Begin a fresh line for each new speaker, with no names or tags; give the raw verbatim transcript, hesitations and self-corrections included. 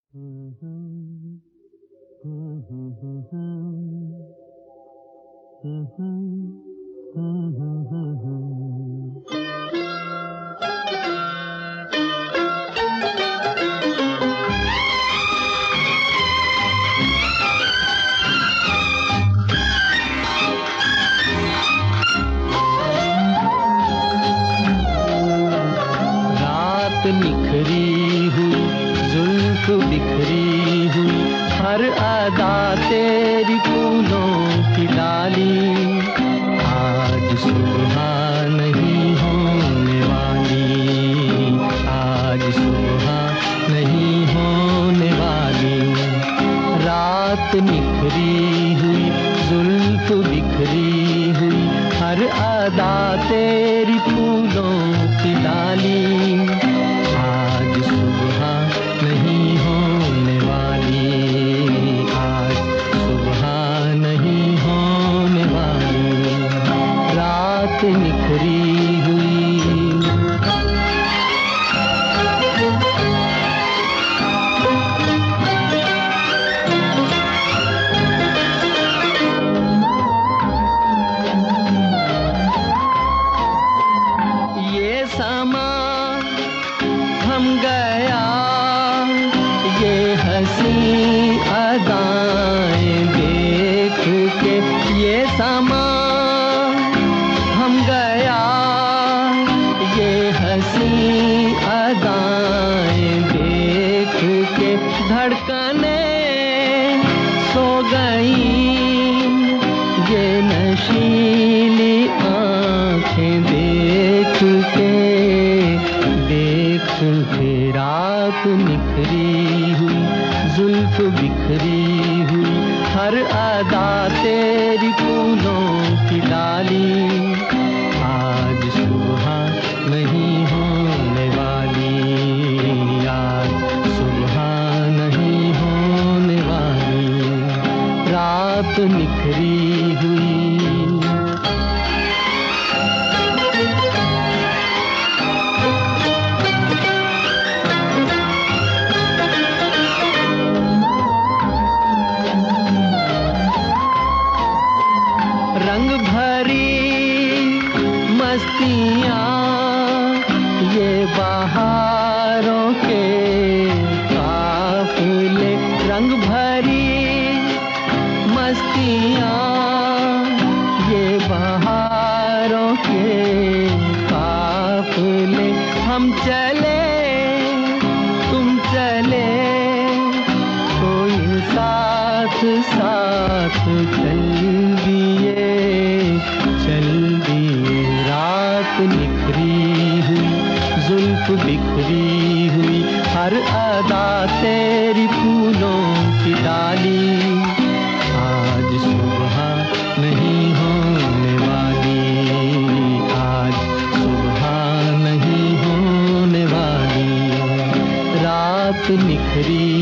निखरी हुई जुल्फ बिखरी हुई, हर अदा तेरी फूलों की डाली, आज सुबह नहीं होने वाली, आज सुबह नहीं होने वाली। रात निखरी हुई जुल्फ बिखरी हुई, हर अदा तेरी फूलों की डाली, आज सुबह नहीं होने वाली, आज सुबह नहीं होने वाली। रात निखरी हुई। ये समा थम गया, ये हंसी अदाएं देख के, ये समा थम गया, ये हंसी अदाएं देख के, धड़कने सो गई, ये नशीली आंखें देख के, देख के। रात निखरी हुई जुल्फ बिखरी हुई, हर अदा तेरी फूलों की डाली, आज सुबह नहीं होने वाली, आज सुबह नहीं होने वाली। रात निखरी हुई। रंग भरी मस्तियाँ ये बहारों के काफिले, रंग भरी मस्तियाँ ये बहारों के काफिले, हम चले तुम चले, कोई साथ साथ चल दिए चल दिए। रात निखरी हुई जुल्फ बिखरी हुई, हर अदा तेरी फूलों की डाली, आज सुबह नहीं होने वाली, आज सुबह नहीं होने वाली। रात निखरी